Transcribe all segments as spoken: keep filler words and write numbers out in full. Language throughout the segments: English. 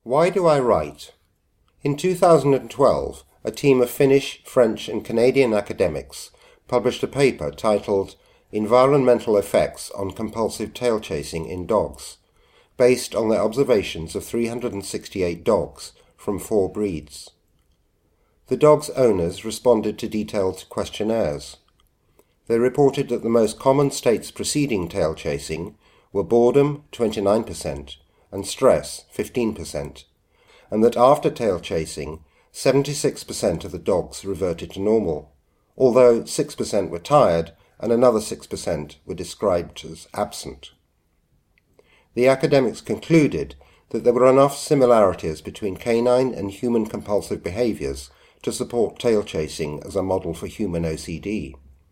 Why do I write? In two thousand twelve, a team of Finnish, French and Canadian academics published a paper titled Environmental Effects on Compulsive Tail Chasing in Dogs, based on their observations of three hundred sixty-eight dogs from four breeds. The dogs' owners responded to detailed questionnaires. They reported that the most common states preceding tail chasing were boredom, twenty-nine percent, and stress, fifteen percent, and that after tail chasing, seventy-six percent of the dogs reverted to normal, although six percent were tired and another six percent were described as absent. The academics concluded that there were enough similarities between canine and human compulsive behaviours to support tail chasing as a model for human O C D.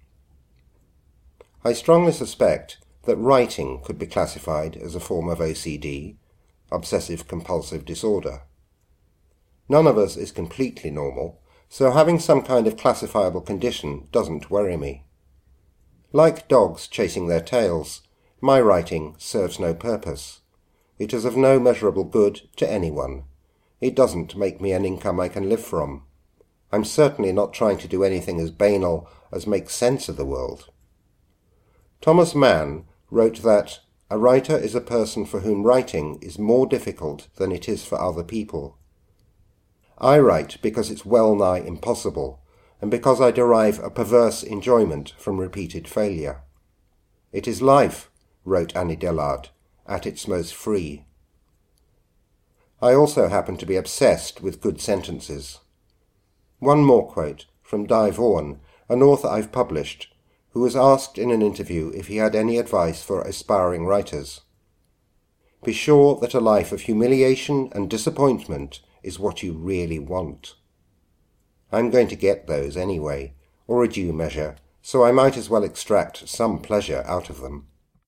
I strongly suspect that writing could be classified as a form of O C D, obsessive-compulsive disorder. None of us is completely normal, so having some kind of classifiable condition doesn't worry me. Like dogs chasing their tails, my writing serves no purpose. It is of no measurable good to anyone. It doesn't make me an income I can live from. I'm certainly not trying to do anything as banal as make sense of the world. Thomas Mann wrote that a writer is a person for whom writing is more difficult than it is for other people. I write because it's well nigh impossible, and because I derive a perverse enjoyment from repeated failure. It is life, wrote Annie Dillard, at its most free. I also happen to be obsessed with good sentences. One more quote from Di Vaughan, an author I've published, who was asked in an interview if he had any advice for aspiring writers. Be sure that a life of humiliation and disappointment is what you really want. I'm going to get those anyway, or a due measure, so I might as well extract some pleasure out of them.